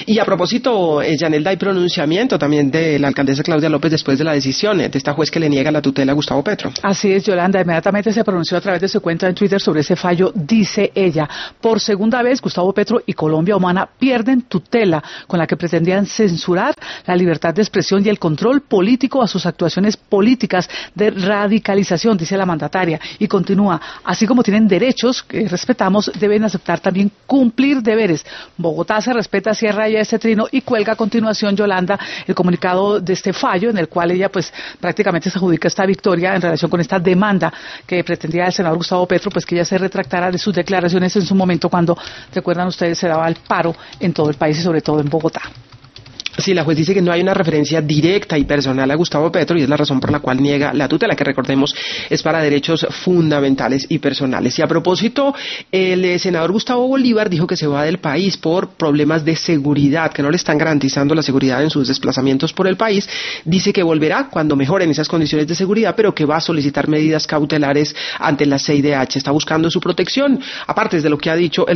Y a propósito, Yanelda, hay pronunciamiento también de la alcaldesa Claudia López después de la decisión de esta juez que le niega la tutela a Gustavo Petro. Así es, Yolanda, inmediatamente se pronunció a través de su cuenta en Twitter sobre ese fallo. Dice ella: por segunda vez, Gustavo Petro y Colombia Humana pierden tutela con la que pretendían censurar la libertad de expresión y el control político a sus actuaciones políticas de radicalización, dice la mandataria. Y continúa: así como tienen derechos que respetamos, deben aceptar también cumplir deberes. Bogotá se respeta, cierra ya este trino y cuelga a continuación, Yolanda, el comunicado de este fallo en el cual ella pues prácticamente se adjudica esta victoria en relación con esta demanda que pretendía el senador Gustavo Petro, pues que ella se retractara de sus declaraciones en su momento cuando, recuerdan ustedes, se daba el paro en todo el país y sobre todo en Bogotá. Sí, la juez dice que no hay una referencia directa y personal a Gustavo Petro y es la razón por la cual niega la tutela, que recordemos es para derechos fundamentales y personales. Y a propósito, el senador Gustavo Bolívar dijo que se va del país por problemas de seguridad, que no le están garantizando la seguridad en sus desplazamientos por el país. Dice que volverá cuando mejoren esas condiciones de seguridad, pero que va a solicitar medidas cautelares ante la CIDH. Está buscando su protección. Aparte de lo que ha dicho el